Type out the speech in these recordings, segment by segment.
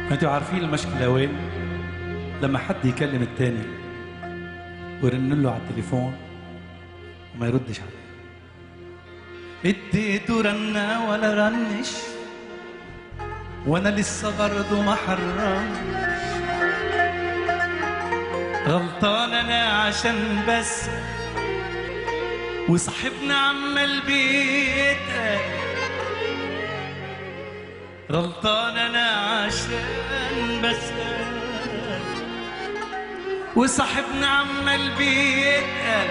انتوا عارفين المشكلة وين؟ لما حد يكلم التاني ويرن له على التليفون وما يردش عليه. اديته رنة ولا رنش وانا لسه برضه ما حرمش. غلطان انا عشان بس وصاحبنا عمال بيتقل. غلطان انا عشان بسأل وصاحبنا عمال بيتقل،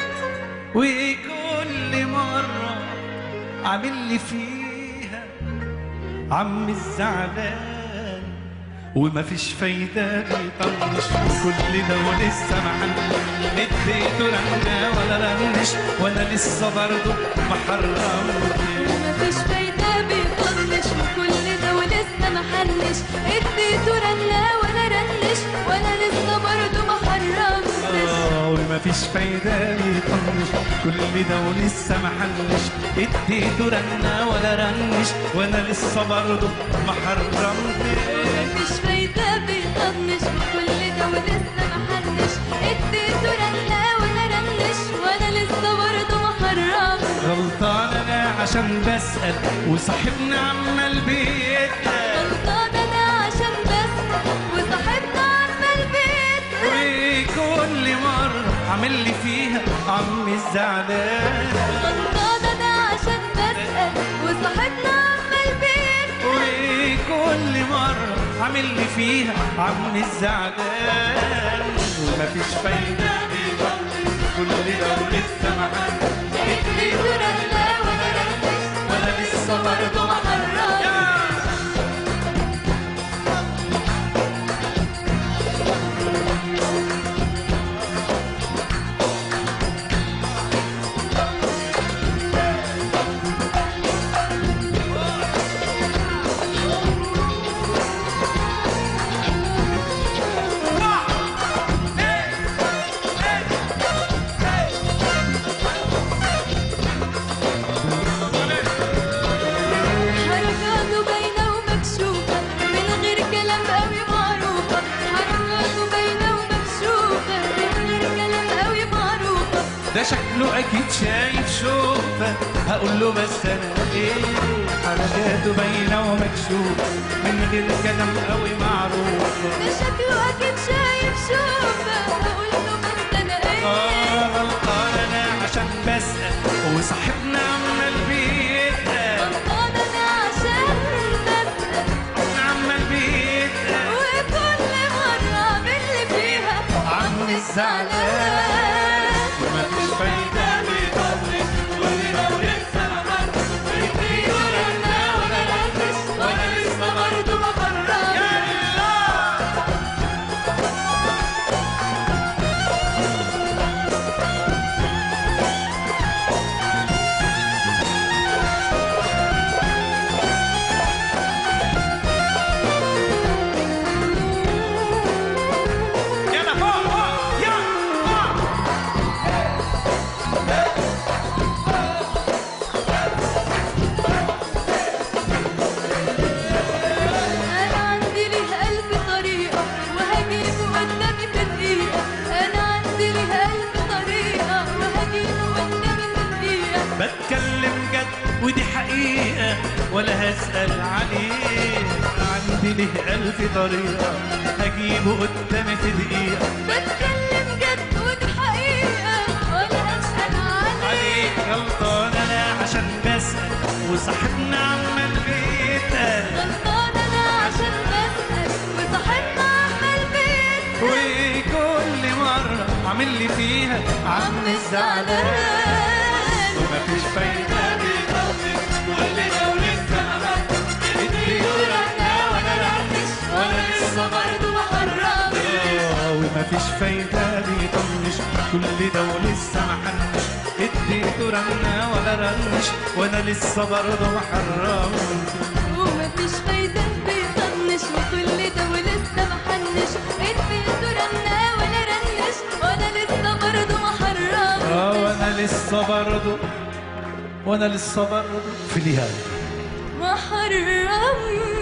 وكل مرة عامل لي فيها عم الزعلان ومفيش فايدة بيطنش كل ده ولسه محل. اديته رنة ولا رنش وانا لسه برضه محرمش. ومفيش فايدة بيطنش وكل ده ولسه محلش. اديته رنة ولا رنش وانا لسه برضه محرمش. ومفيش فايدة بيطنش كل ده ولسه محلش. اديته رنة ولا رنش وانا لسه برضه محرمش. ومفيش فايدة بيطنش وكل ده ولسه محلش. اديته رنة ولا رنش وانا لسه برضه محرمش. غلطان انا عشان بسأل وصاحبنا عمال بيتقل. غلطان انا عشان بسأل وصاحبنا عمال بيتقل، وكل مرة عامل لي فيها عم الزعلان. غلطان انا عشان بسأل وصاحبنا عمال بيتقل، وكل مرة عامل لي فيها عم الزعلان. ومفيش فايدة بيطنش كل ده ولسه محل. اديته رنة ولا رنش وانا لسه برضه محرمش. حركاته باينة ومكشوفة من غير كلام قوي معروفة. حركاته باينة ومكشوفة من غير كلام قوي معروفة. ده شكله اكيد شايف شوفه، هقول له بس انا ايه. حركاته باينه ومكشوفه من غير كلام قوي معروفه. ده شكله اكيد شايف شوفة، هقول له بس انا ايه. غلطان انا عشان بسأل وصاحبنا عمال بيتقل. غلطان انا عشان بسأل عمال بيتقل وكل مرة عامل لي فيها عم الزعلان. ومفيش فايدة بيطنش كل ده ولسه محل. اديته رنة ولا رنش وانا لسه برضه محرمش. يلا فوق فوق يلا فوق. أنا عندي ليه ألف طريقة وهجيبه قدامي في دقيقة. أنا عندي ليه ألف طريقة وهجيبه قدامي في دقيقة. بتكلم جد ودي حقيقة ولا هسأل عليه. عندي له ألف طريقة هجيبه قدامي في دقيقة. بتكلم جد ودي حقيقة ولا أسأل عليه. عليك غلطان أنا عشان بسأل وصاحبنا عمال بيتقل. غلطان أنا عشان بسأل وصاحبنا عمال بيتقل، وكل مرة عامل لي فيها عم الزعلان. ومفيش فايدة بيطنش كل ده ولسه محل. اديته رنة ولا رنش وانا لسه برضه محرمش. ومفيش فايدة بيطنش كل ده ولسه محلش. اديته رنة ولا رنش وانا لسه برضه محرمش. ومفيش فايدة بيطنش وكل ده ولسه محنش. اديته رنة ولا رنش وانا لسه برضه محرمش. وانا لسه برضه في النهاية محرمش.